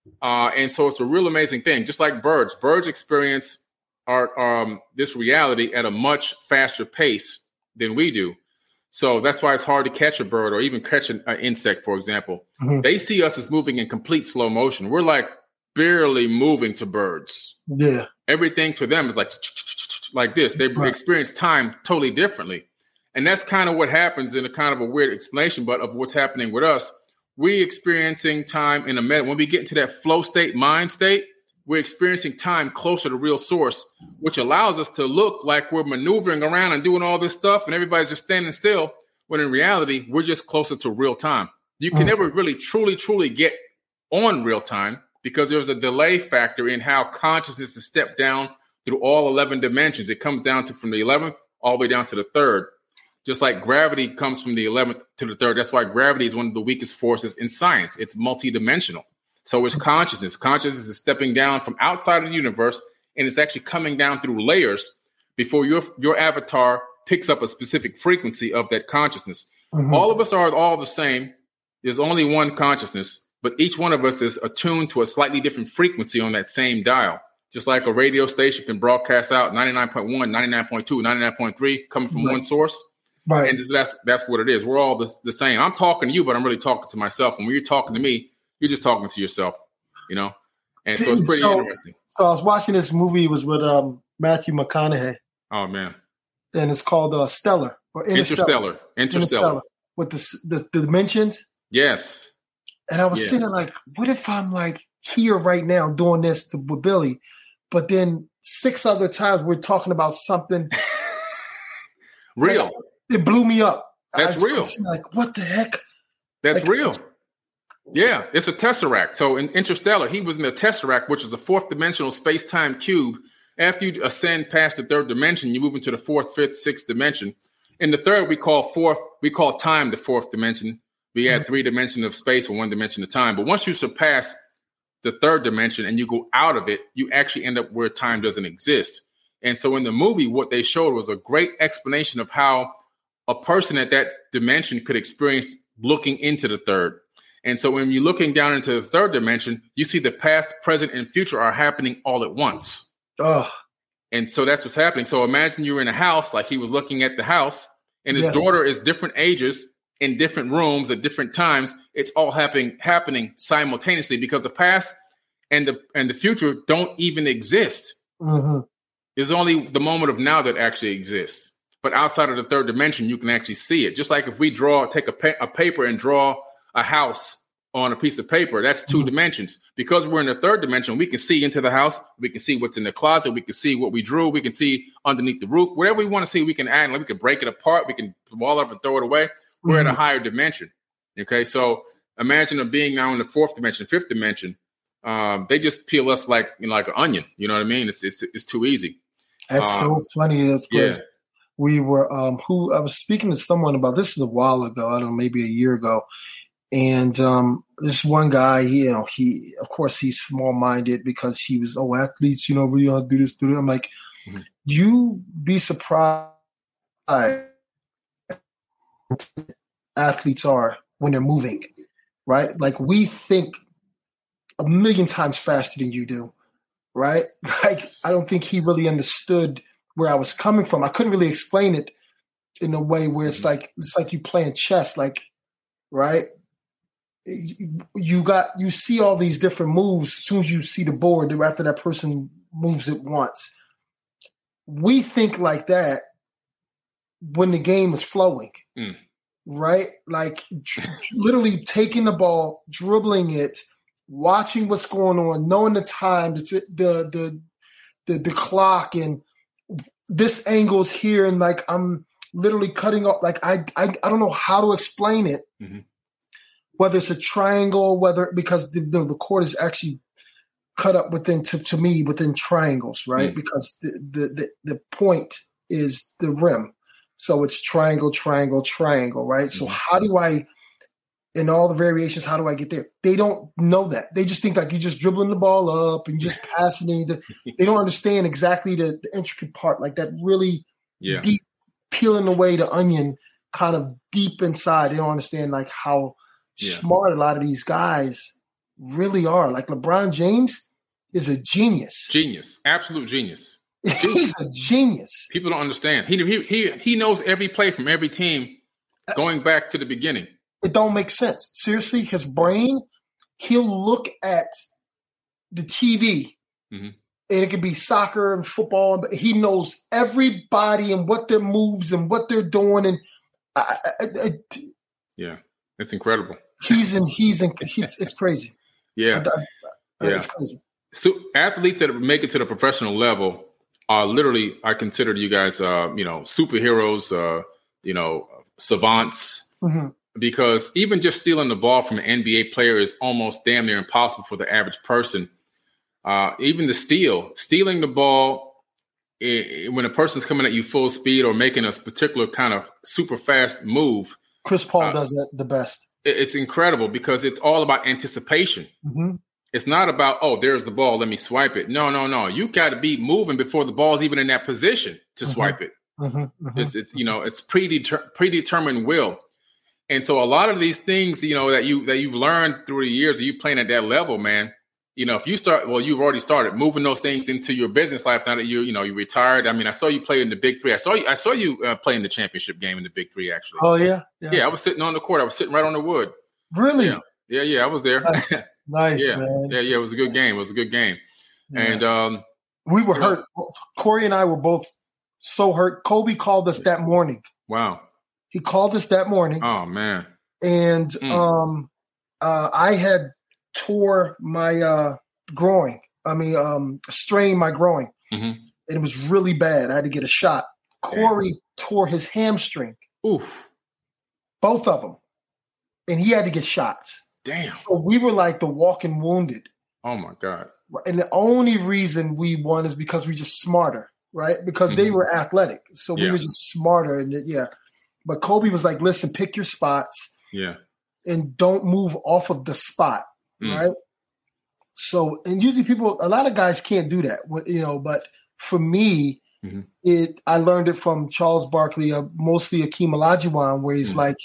And so it's a real amazing thing. Just like birds experience this reality at a much faster pace than we do. So that's why it's hard to catch a bird or even catch an insect, for example. Mm-hmm. They see us as moving in complete slow motion. We're like barely moving to birds. Yeah. Everything for them is like this. They experience time totally differently. And that's kind of what happens in a kind of a weird explanation, but of what's happening with us. We experiencing time in a minute. When we get into that flow state, mind state, we're experiencing time closer to real source, which allows us to look like we're maneuvering around and doing all this stuff and everybody's just standing still, when in reality, we're just closer to real time. You can never really truly get on real time because there's a delay factor in how consciousness is stepped down through all 11 dimensions. It comes down to from the 11th all the way down to the 3rd. Just like gravity comes from the 11th to the 3rd. That's why gravity is one of the weakest forces in science. It's multidimensional. So it's consciousness. Consciousness is stepping down from outside of the universe, and it's actually coming down through layers before your avatar picks up a specific frequency of that consciousness. Mm-hmm. All of us are all the same. There's only one consciousness, but each one of us is attuned to a slightly different frequency on that same dial. Just like a radio station can broadcast out 99.1, 99.2, 99.3 coming from one source. Right. And that's what it is. We're all the same. I'm talking to you, but I'm really talking to myself. And when you're talking to me, you're just talking to yourself, you know? And so it's pretty interesting. So I was watching this movie. It was with Matthew McConaughey. Oh, man. And it's called Stellar. Or Interstellar. With the dimensions. Yes. And I was sitting there like, what if I'm like here right now doing this with Billy, but then 6 other times we're talking about something real. Like, it blew me up. That's real. Like, what the heck? That's real. Yeah, it's a tesseract. So in Interstellar, he was in the tesseract, which is a 4th dimensional space-time cube. After you ascend past the 3rd dimension, you move into the 4th, 5th, 6th dimension. In the 3rd, we call time the 4th dimension. We add 3 dimensions of space and 1 dimension of time. But once you surpass the 3rd dimension and you go out of it, you actually end up where time doesn't exist. And so in the movie, what they showed was a great explanation of how a person at that dimension could experience looking into the 3rd. And so when you're looking down into the 3rd dimension, you see the past, present, and future are happening all at once. Oh. And so that's what's happening. So imagine you're in a house, like he was looking at the house, and his daughter is different ages in different rooms at different times. It's all happening simultaneously because the past and the future don't even exist. Mm-hmm. There's only the moment of now that actually exists. But outside of the 3rd dimension, you can actually see it. Just like if we take a paper and draw a house on a piece of paper, that's 2 dimensions. Because we're in the 3rd dimension, we can see into the house. We can see what's in the closet. We can see what we drew. We can see underneath the roof. Whatever we want to see, we can add. We can break it apart. We can wall it up and throw it away. We're at a higher dimension. Okay, so imagine a being now in the 4th dimension, 5th dimension. They just peel us like an onion. You know what I mean? It's too easy. That's so funny. That's because we were I was speaking to someone about this is a while ago. I don't know, maybe a year ago. And this one guy, he of course he's small minded because he was athletes, we all do this. I'm like, you be surprised athletes are when they're moving, right? Like we think a million times faster than you do, right? Like I don't think he really understood where I was coming from. I couldn't really explain it in a way where it's like you playing chess, like, right? You see all these different moves as soon as you see the board after that person moves it once. We think like that when the game is flowing, right? Like literally taking the ball, dribbling it, watching what's going on, knowing the time, the clock, and this angle's here, and like I'm literally cutting off. Like I don't know how to explain it. Mm-hmm. Whether it's a triangle, because the court is actually cut up within triangles, right? Mm. Because the point is the rim, so it's triangle, triangle, triangle, right? Mm. So how do I, in all the variations, how do I get there? They don't know that. They just think like you're just dribbling the ball up and just passing it. They don't understand exactly the intricate part, like that really deep, peeling away the onion, kind of deep inside. They don't understand like how smart a lot of these guys really are. Like LeBron James is a genius. Genius. Absolute genius. He's a genius. People don't understand. He knows every play from every team going back to the beginning. It don't make sense. Seriously, his brain, he'll look at the TV, and it could be soccer and football, but he knows everybody and what their moves and what they're doing. And yeah, it's incredible. It's crazy. Yeah. It's crazy. So athletes that make it to the professional level are literally, I consider you guys, superheroes, savants, because even just stealing the ball from an NBA player is almost damn near impossible for the average person. Even stealing the ball when a person's coming at you full speed or making a particular kind of super fast move. Chris Paul does that the best. It's incredible because it's all about anticipation. It's not about, oh, there's the ball, let me swipe it. No. You got to be moving before the ball's even in that position to swipe it. It's predetermined will. And so a lot of these things, that you've learned through the years of you playing at that level, man, if you start, well, you've already started moving those things into your business life now that you retired. I mean, I saw you play in the Big Three. I saw you play in the championship game in the Big Three, actually. Oh, yeah. Yeah, I was sitting on the court. I was sitting right on the wood. Really? Yeah, I was there. Nice, yeah, man. Yeah, it was a good game. Yeah. And we were hurt. Corey and I were both so hurt. Kobe called us that morning. Wow. He called us that morning. Oh, man. And I had tore my groin. Strained my groin. And it was really bad. I had to get a shot. Corey tore his hamstring. Oof. Both of them. And he had to get shots. Damn. So we were like the walking wounded. Oh, my God. And the only reason we won is because we just smarter, right? Because they were athletic. So we were just smarter. And but Kobe was like, listen, pick your spots. Yeah. And don't move off of the spot, right? So, and usually a lot of guys can't do that, but for me, I learned it from Charles Barkley, mostly Akeem Olajuwon, where he's like,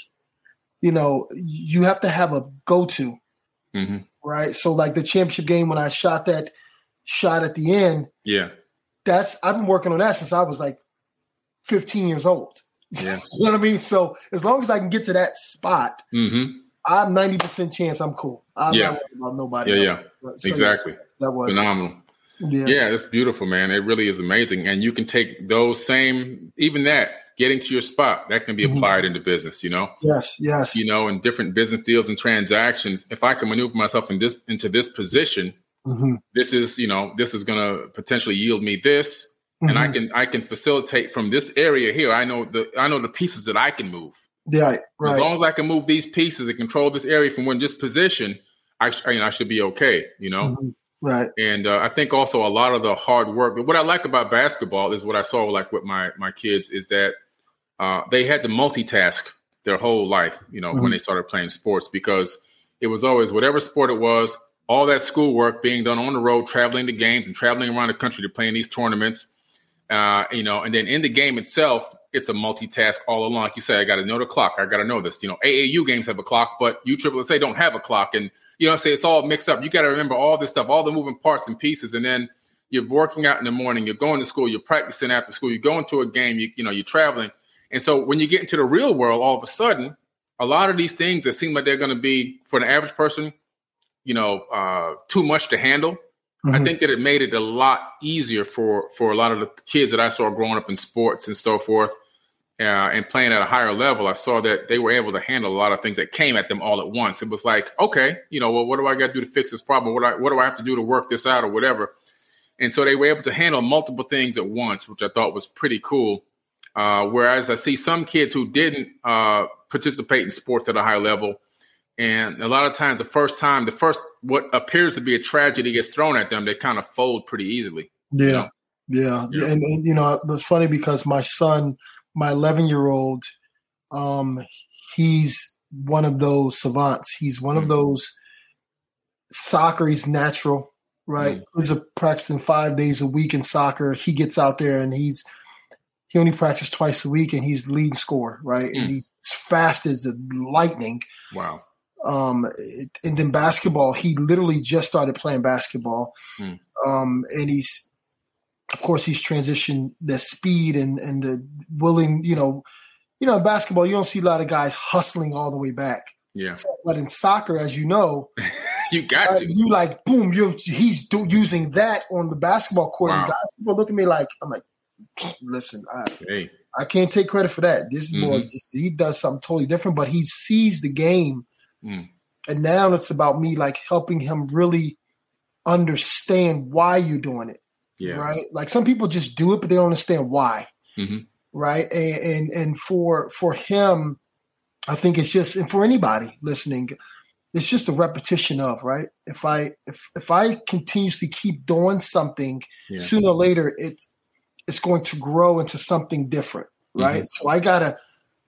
you have to have a go-to, right? So like the championship game, when I shot that shot at the end, I've been working on that since I was like 15 years old. Yeah. You know what I mean? So as long as I can get to that spot, I'm 90% chance I'm cool. I'm not worried about nobody else. So exactly. That was phenomenal. Yeah, it's beautiful, man. It really is amazing. And you can take those getting to your spot, that can be applied into business, Yes. In different business deals and transactions. If I can maneuver myself into this position, this is going to potentially yield me this. And I can facilitate from this area here. I know the pieces that I can move. Yeah, right. As long as I can move these pieces and control this area from this position, I should be okay. Right. And I think also a lot of the hard work. But what I like about basketball is what I saw like with my kids is that they had to multitask their whole life. When they started playing sports, because it was always whatever sport it was, all that schoolwork being done on the road, traveling to games and traveling around the country to play in these tournaments. And then in the game itself, it's a multitask all along. Like you said, I got to know the clock. I got to know this. AAU games have a clock, but USSSA don't have a clock. And, say it's all mixed up. You got to remember all this stuff, all the moving parts and pieces. And then you're working out in the morning, you're going to school, you're practicing after school, you're going to a game, you're traveling. And so when you get into the real world, all of a sudden, a lot of these things that seem like they're going to be, for an average person, too much to handle. I think that it made it a lot easier for a lot of the kids that I saw growing up in sports and so forth and playing at a higher level. I saw that they were able to handle a lot of things that came at them all at once. It was like, okay, what do I got to do to fix this problem? What do I have to do to work this out or whatever? And so they were able to handle multiple things at once, which I thought was pretty cool. Whereas I see some kids who didn't participate in sports at a high level. And a lot of times, what appears to be a tragedy gets thrown at them, they kind of fold pretty easily. Yeah. And it's funny because my son, my 11-year-old, he's one of those savants. He's one of those soccer. He's natural, right? He's practicing 5 days a week in soccer. He gets out there and he only practices twice a week and he's leading scorer, right? And he's as fast as the lightning. Wow. And then basketball, he literally just started playing basketball. And he's transitioned the speed and the willing, in basketball, you don't see a lot of guys hustling all the way back. Yeah. But in soccer, as you know, you got to. You like, boom, he's using that on the basketball court. Wow. And guys, people look at me like, I'm like, listen, I can't take credit for that. This boy, he does something totally different, but he sees the game. And now it's about me like helping him really understand why you're doing it. Yeah. Right. Like some people just do it, but they don't understand why. Right. And for him, I think it's just, and for anybody listening, it's just a repetition of, right. If I continuously keep doing something, sooner or later, it's going to grow into something different. Right. So I gotta,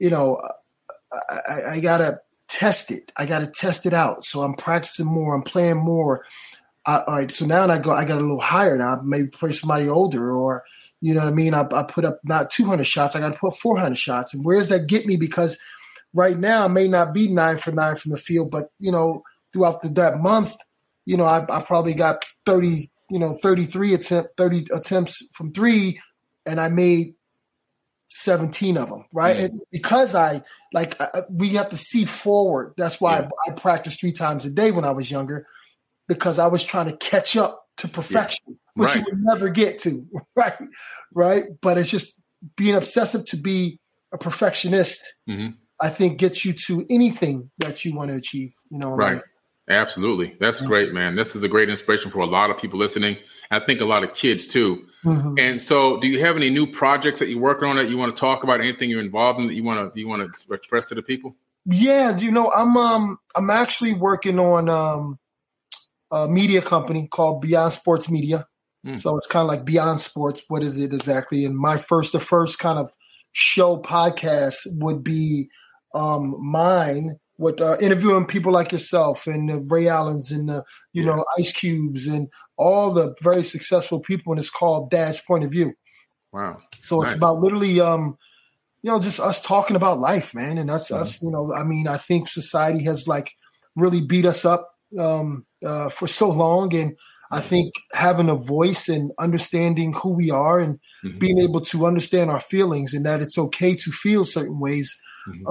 I gotta test it. I gotta test it out. So I'm practicing more. I'm playing more. All right. So now I got a little higher now. Maybe play somebody older, or you know what I mean. I put up not 200 shots. I got to put 400 shots. And where does that get me? Because right now I may not be 9 for 9 from the field, but throughout that month, I probably got 30 attempts from three, and I made 17 of them, right? And because we have to see forward. That's why I practiced 3 times a day when I was younger, because I was trying to catch up to perfection, which you would never get to, right? But it's just being obsessive to be a perfectionist, I think gets you to anything that you want to achieve, Right. Absolutely. That's great, man. This is a great inspiration for a lot of people listening. I think a lot of kids too. And so do you have any new projects that you're working on that you want to talk about? Anything you're involved in that you want to express to the people? Yeah. I'm actually working on a media company called Beyond Sports Media. So it's kind of like Beyond Sports. What is it exactly? And the first kind of show podcast would be mine, with interviewing people like yourself and Ray Allens and Ice Cubes and all the very successful people. And it's called Dad's Point of View. Wow. So it's about literally, just us talking about life, man. And us, I think society has like really beat us up for so long. And I think having a voice and understanding who we are and being able to understand our feelings and that it's okay to feel certain ways,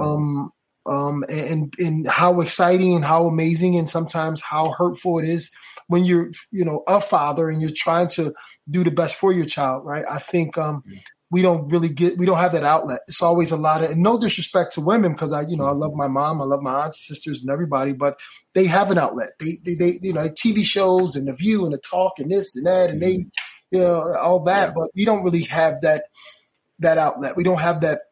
and how exciting and how amazing and sometimes how hurtful it is when you're, a father and you're trying to do the best for your child, right? I think we don't have that outlet. It's always a lot of, and no disrespect to women, because I love my mom, I love my aunts, sisters, and everybody, but they have an outlet. They TV shows and The View and The Talk and this and that and they, all that, but we don't really have that outlet. We don't have that,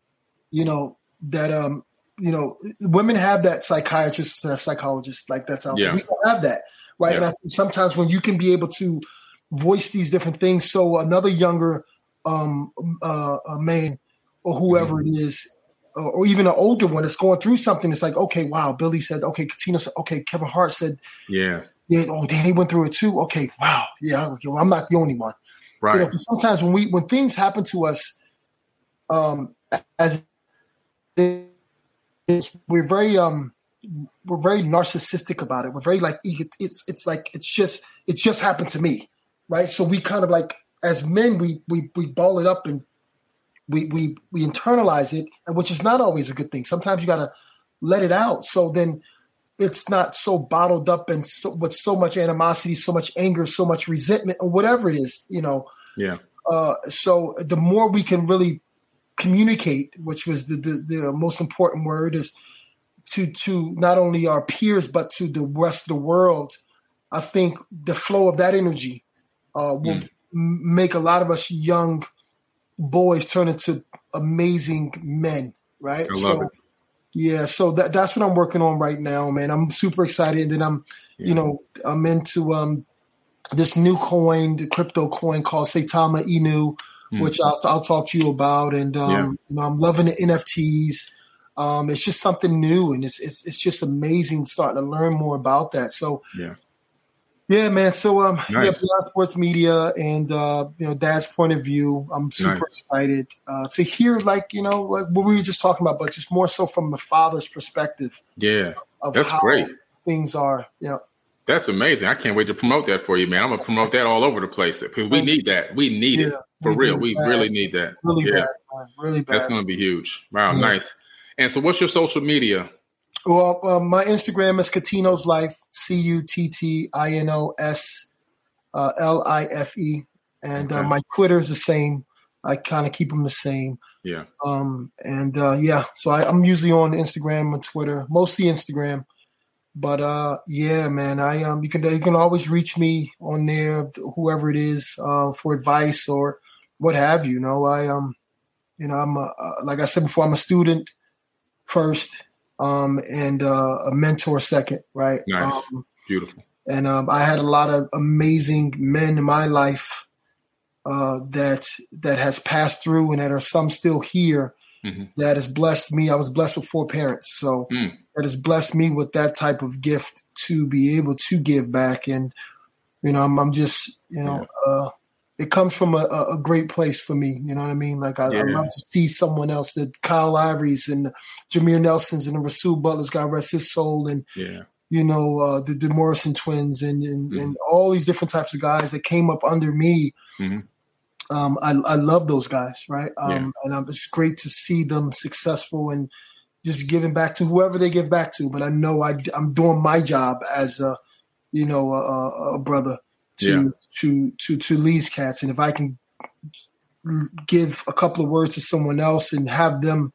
women have that psychiatrist and that psychologist, like that's out there. We don't have that, right? And I think sometimes when you can be able to voice these different things, so another younger a man or whoever it is, or even an older one that's going through something, it's like, okay, wow, Billy said, okay, Katina said, okay, Kevin Hart said, oh, damn, he went through it too. Okay, wow, well, I'm not the only one, right? Sometimes when things happen to us, we're very narcissistic about it. We're very like it's like it just happened to me, right? So we kind of like, as men, we ball it up and we internalize it, and which is not always a good thing. Sometimes you got to let it out, so then it's not so bottled up and with so much animosity, so much anger, so much resentment, or whatever it is, So the more we can really communicate, which was the most important word, is to not only our peers but to the rest of the world. I think the flow of that energy will make a lot of us young boys turn into amazing men, right? I love it. Yeah, so that's what I'm working on right now, man. I'm super excited, and I'm I'm into this new coin, the crypto coin called Saitama Inu, which I'll talk to you about, and I'm loving the NFTs. It's just something new, and it's just amazing starting to learn more about that. So yeah, man. So nice. Beyond Sports Media and Dad's Point of View. I'm super excited to hear like what we were just talking about, but just more so from the father's perspective. Yeah. of That's how great. Things are. Yeah. That's amazing. I can't wait to promote that for you, man. I'm going to promote that all over the place because we need that. We need it. For real. We really need that. Really bad, man. Really bad. That's going to be huge. Wow, nice. And so what's your social media? Well, my Instagram is Cuttino's Life, Cuttinoslife. And my Twitter is the same. I kind of keep them the same. Yeah. So I'm usually on Instagram and Twitter, mostly Instagram. But man, you can always reach me on there, whoever it is, for advice or what have you. I'm like I said before, I'm a student first, and a mentor second, right? Nice, beautiful. And I had a lot of amazing men in my life that has passed through, and that are some still here. Mm-hmm. That has blessed me. I was blessed with 4 parents, so that has blessed me with that type of gift to be able to give back. And I'm just it comes from a great place for me. You know what I mean? Like I love to see someone else, the Kyle Ivory's and the Jameer Nelsons and the Rasul Butlers, God rest his soul, and the Morrison twins and all these different types of guys that came up under me. Mm-hmm. I love those guys, right? And it's great to see them successful and just giving back to whoever they give back to. But I know I'm doing my job as a brother to these cats, and if I can give a couple of words to someone else and have them,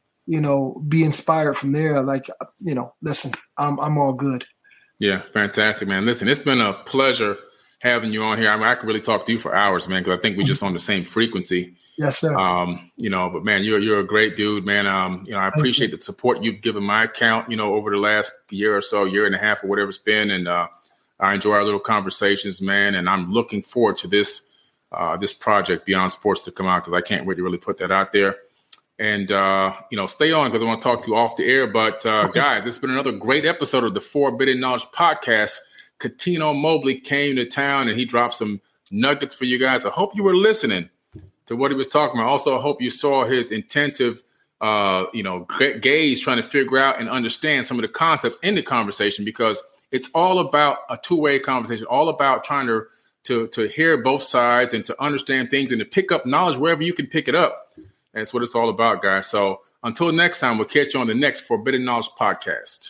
be inspired from there, listen, I'm all good. Yeah, fantastic, man. Listen, it's been a pleasure having you on here. I mean, I could really talk to you for hours, man, because I think we're just on the same frequency. Yes, sir. But man, you're a great dude, man. I appreciate the support you've given my account, over the last year or so, year and a half or whatever it's been. And I enjoy our little conversations, man. And I'm looking forward to this project Beyond Sports to come out, because I can't wait to really put that out there. And, stay on, because I want to talk to you off the air. But guys, it's been another great episode of the Forbidden Knowledge Podcast. Cuttino Mobley came to town and he dropped some nuggets for you guys. I hope you were listening to what he was talking about. Also, I hope you saw his attentive, gaze trying to figure out and understand some of the concepts in the conversation, because it's all about a two-way conversation, all about trying to hear both sides and to understand things and to pick up knowledge wherever you can pick it up. That's what it's all about, guys. So until next time, we'll catch you on the next Forbidden Knowledge Podcast.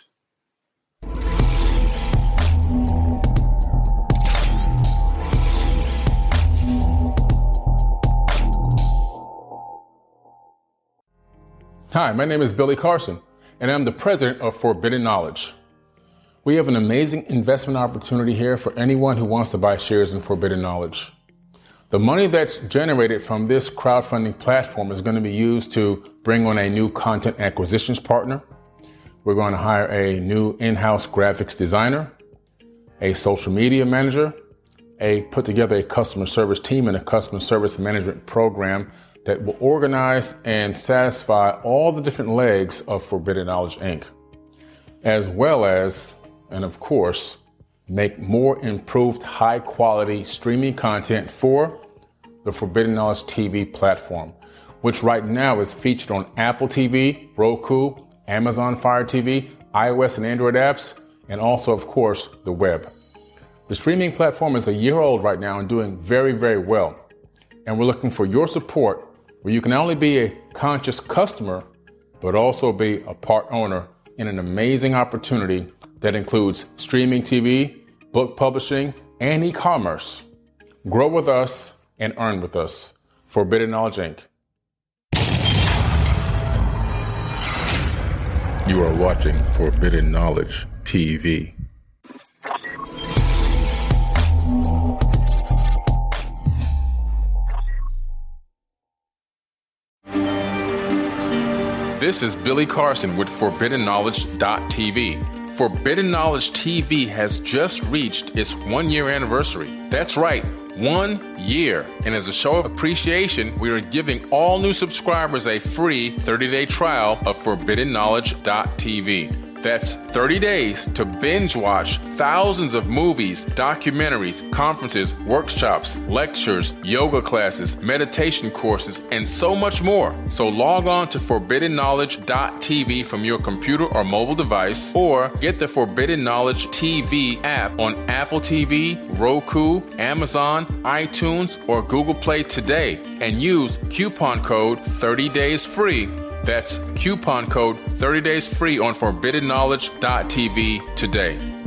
Hi, my name is Billy Carson, and I'm the president of Forbidden Knowledge. We have an amazing investment opportunity here for anyone who wants to buy shares in Forbidden Knowledge. The money that's generated from this crowdfunding platform is going to be used to bring on a new content acquisitions partner. We're going to hire a new in-house graphics designer, a social media manager, put together a customer service team and a customer service management program that will organize and satisfy all the different legs of Forbidden Knowledge, Inc., as well as, and of course, make more improved high-quality streaming content for the Forbidden Knowledge TV platform, which right now is featured on Apple TV, Roku, Amazon Fire TV, iOS and Android apps, and also, of course, the web. The streaming platform is a year old right now and doing very, very well. And we're looking for your support, where you can not only be a conscious customer, but also be a part owner in an amazing opportunity that includes streaming TV, book publishing, and e-commerce. Grow with us and earn with us. Forbidden Knowledge, Inc. You are watching Forbidden Knowledge TV. This is Billy Carson with ForbiddenKnowledge.tv. Forbidden Knowledge TV has just reached its 1-year anniversary. That's right, 1 year. And as a show of appreciation, we are giving all new subscribers a free 30-day trial of ForbiddenKnowledge.tv. That's 30 days to binge watch thousands of movies, documentaries, conferences, workshops, lectures, yoga classes, meditation courses, and so much more. So log on to forbiddenknowledge.tv from your computer or mobile device, or get the Forbidden Knowledge TV app on Apple TV, Roku, Amazon, iTunes, or Google Play today and use coupon code 30daysfree. That's coupon code 30daysfree on forbiddenknowledge.tv today.